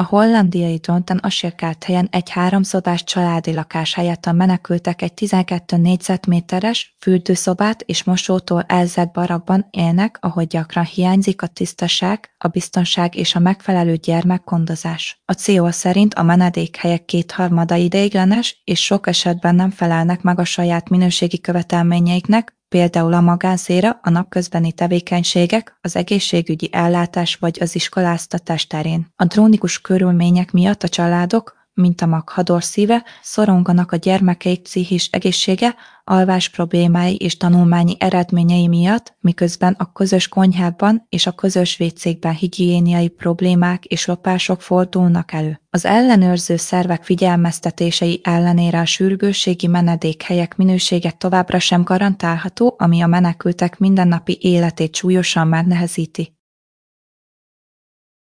A hollandiai Dronten-Ascherkáthelyen egy 3 szobás családi lakás helyett a menekültek egy 12 négyzetméteres fürdőszobát és mosótól elzárt barakkban élnek, ahol gyakran hiányzik a tisztaság, a biztonság és a megfelelő gyermekgondozás. A CEO szerint a menedékhelyek 2/3 ideiglenes, és sok esetben nem felelnek meg a saját minőségi követelményeiknek, például a magánszféra, a napközbeni tevékenységek, az egészségügyi ellátás vagy az iskoláztatás terén. A drámatikus körülmények miatt a családok, mint a Maghador szíve, szoronganak a gyermekeik pszichés egészsége, alvás problémái és tanulmányi eredményei miatt, miközben a közös konyhákban és a közös vécékben higiéniai problémák és lopások fordulnak elő. Az ellenőrző szervek figyelmeztetései ellenére a sürgősségi menedékhelyek minősége továbbra sem garantálható, ami a menekültek mindennapi életét súlyosan megnehezíti.